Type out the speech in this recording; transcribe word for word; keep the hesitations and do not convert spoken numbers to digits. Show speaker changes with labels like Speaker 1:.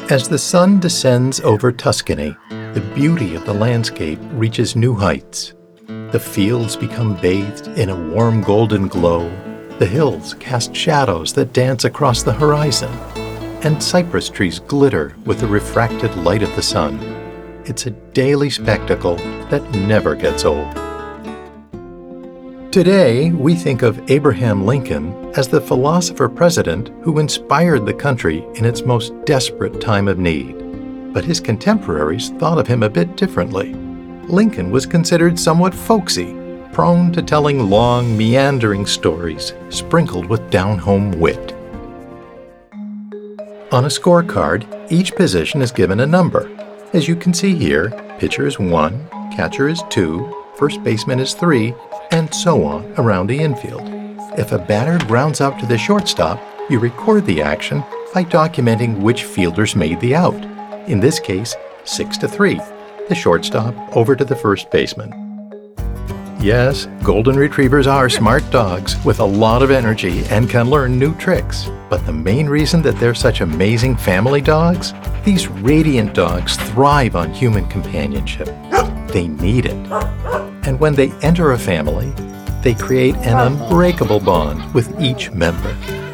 Speaker 1: As the sun descends over Tuscany, the beauty of the landscape reaches new heights. The fields become bathed in a warm golden glow. The hills cast shadows that dance across the horizon, and cypress trees glitter with the refracted light of the sun. It's a daily spectacle that never gets old. Today, we think of Abraham Lincoln as the philosopher-president who inspired the country in its most desperate time of need. But his contemporaries thought of him a bit differently. Lincoln was considered somewhat folksy, prone to telling long, meandering stories sprinkled with down-home wit. On a scorecard, each position is given a number. As you can see here, pitcher is one, catcher is two, first baseman is three, and so on around the infield. If a batter grounds out to the shortstop, you record the action by documenting which fielders made the out. In this case, six to three, the shortstop over to the first baseman. Yes, golden retrievers are smart dogs with a lot of energy and can learn new tricks. But the main reason that they're such amazing family dogs? These radiant dogs thrive on human companionship. They need it. And when they enter a family, they create an unbreakable bond with each member.